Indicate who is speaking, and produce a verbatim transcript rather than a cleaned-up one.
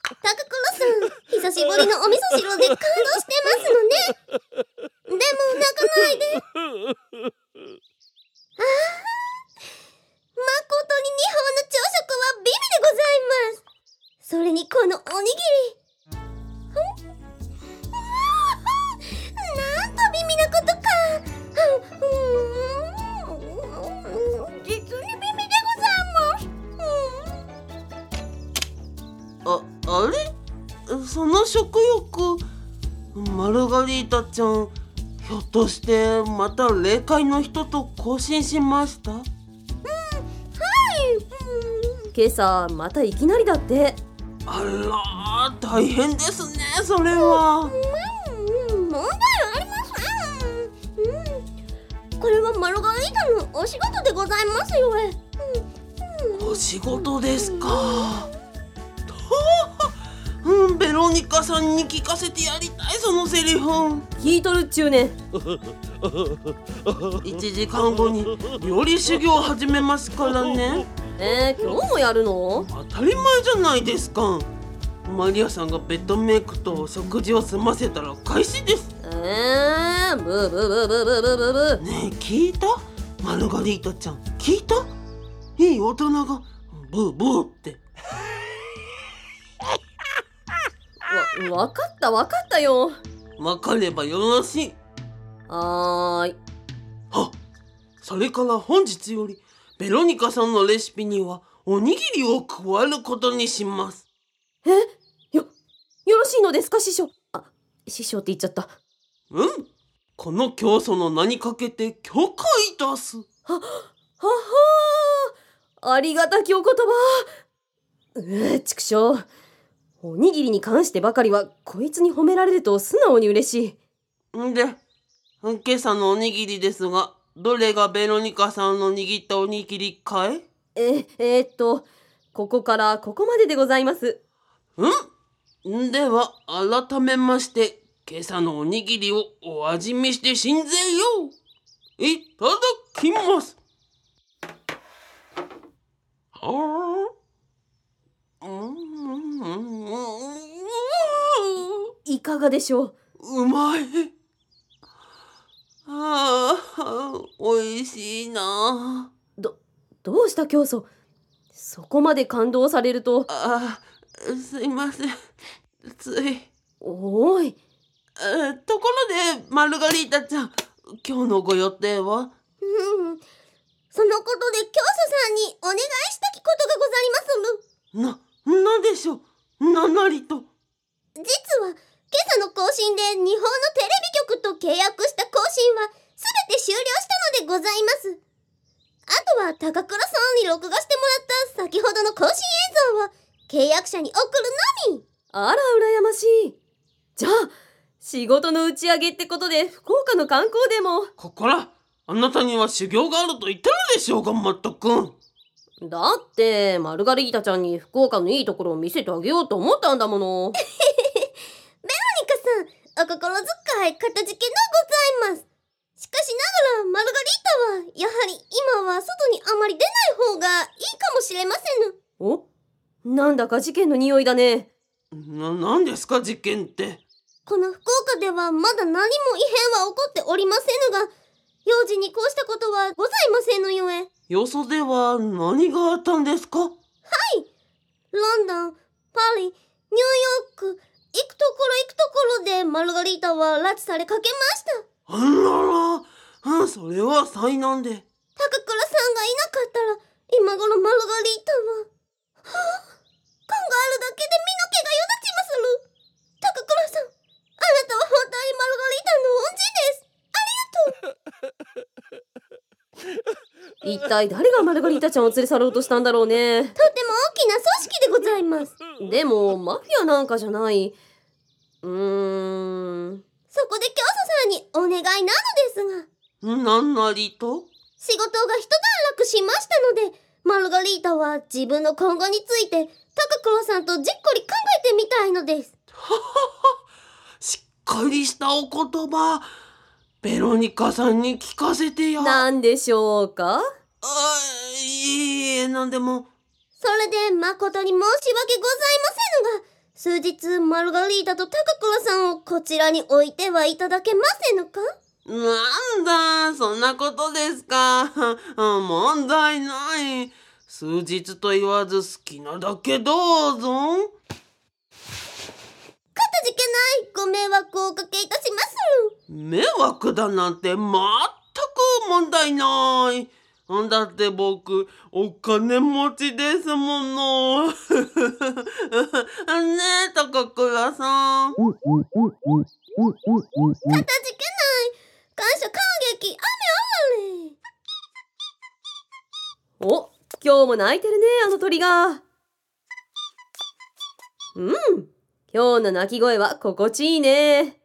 Speaker 1: 高倉さん、久しぶりのお味噌汁で感動してますのね。でも泣かないで。ああ、まことに日本の朝食は美味でございます。それにこのおにぎり。なんと美味なことか。実に美味でございます。
Speaker 2: あ、あれ？その食欲、マルガリータちゃん、ひょっとしてまた霊界の人と交信しました？うん、はい。
Speaker 3: 今朝またいきなりだって。
Speaker 2: あら、大変ですね、それは。
Speaker 1: うん、問題ありません。うん、これはマルガリータのお仕事でございますよ。うんうん、
Speaker 2: お仕事ですか。うん、ベロニカさんに聞かせてやりたい、そのセリフ。
Speaker 3: 聞いとるっちゅうね。
Speaker 2: いちじかんごに料理修行を始めますからね。
Speaker 3: えー、今日もやるの？
Speaker 2: 当たり前じゃないですか。マリアさんがベッドメイクと食事を済ませたら開始です。
Speaker 3: えー、ブーブーブーブーブーブーブーブー。
Speaker 2: ねえ、聞いた？マルガリータちゃん、聞いた？いい大人がブーブーって。
Speaker 3: わ、わかったわかったよ。
Speaker 2: わかればよろしい。
Speaker 3: はーい。
Speaker 2: は、それから本日よりベロニカさんのレシピにはおにぎりを加えることにします。
Speaker 3: え、よ、よろしいのですか師匠？あ、師匠って言っちゃった。
Speaker 2: うん、この教祖の名にかけて許可いたす。は、
Speaker 3: ははー、ありがたきお言葉。うー、ちくしょう。おにぎりに関してばかりはこいつに褒められると素直に嬉しい。
Speaker 2: んで、今朝のおにぎりですが、どれがベロニカさんの握ったおにぎりかい？
Speaker 3: え、えー、っと、ここからここまででございます。
Speaker 2: うん？では、改めまして、今朝のおにぎりをお味見してしんぜよう。いただきます。はあ、うん
Speaker 3: いかがでしょう？
Speaker 2: うまい。ああ、おいしいな。
Speaker 3: ど、どうした教祖？そこまで感動されると。
Speaker 2: あ、すいません。つい。
Speaker 3: おーい。
Speaker 2: えー、ところで、マルガリータちゃん、今日のご予定は？
Speaker 1: うん、そのことで教祖さんにお願いしたきことがございます
Speaker 2: る。な、なんでしょう？ななりと。
Speaker 1: 実は、今朝の更新で日本のテレビ局と契約した更新はすべて終了したのでございます。あとは高倉さんに録画してもらった先ほどの更新映像を契約者に送るのみ。
Speaker 3: あら羨ましい。じゃあ仕事の打ち上げってことで福岡の観光でも。
Speaker 2: ここら、あなたには修行があると言ったのでしょうが、まったく。
Speaker 3: だってマルガリータちゃんに福岡のいいところを見せてあげようと思ったんだもの。
Speaker 1: ベロニカさん、お心遣いかたじけのございます。しかしながらマルガリータはやはり今は外にあまり出ない方がいいかもしれませぬ。
Speaker 3: お、なんだか事件の匂いだね。
Speaker 2: な、なんですか事件って。
Speaker 1: この福岡ではまだ何も異変は起こっておりませぬが、幼児にこうしたことはございませんのゆえ。
Speaker 2: よそでは何があったんですか？
Speaker 1: はい、ロンドン、パリ、ニューヨーク、行くところ行くところでマルガリータは拉致されかけました。
Speaker 2: あらら、あ、それは災難で。
Speaker 1: 高倉さんがいなかったら今頃マルガリータは、はあ、考えるだけで身の毛がよだちまする。高倉さん、あなたは本当にマルガリータの恩人です。ありがとう。
Speaker 3: 一体誰がマルガリータちゃんを連れ去ろうとしたんだろうね。
Speaker 1: とても大きな組織でございます。
Speaker 3: でもマフィアなんかじゃない。うーん。
Speaker 1: そこで教祖さんにお願いなのですが。
Speaker 2: なんなりと？
Speaker 1: 仕事が一段落しましたので、マルガリータは自分の今後について高倉さんとじっくり考えてみたいのです。
Speaker 2: ははは、しっかりしたお言葉。ベロニカさんに聞かせてや。
Speaker 3: なんでしょうか？
Speaker 2: あ、いいえ、なんでも。
Speaker 1: それで誠に申し訳ございませんが、 数日マルガリータと高倉さんをこちらに置いてはいただけませぬか？
Speaker 2: なんだ、そんなことですか。問題ない。数日と言わず好きなだけどうぞ。
Speaker 1: かたじけない。ご迷惑をおかけいたします。
Speaker 2: 迷惑だなんて全く問題ない。だって僕お金持ちですもの。ねえ高倉さん。かたじ
Speaker 1: けない。感謝感激雨あ
Speaker 3: お、今日も鳴いてるね、あの鳥が。うん、今日の鳴き声は心地いいね。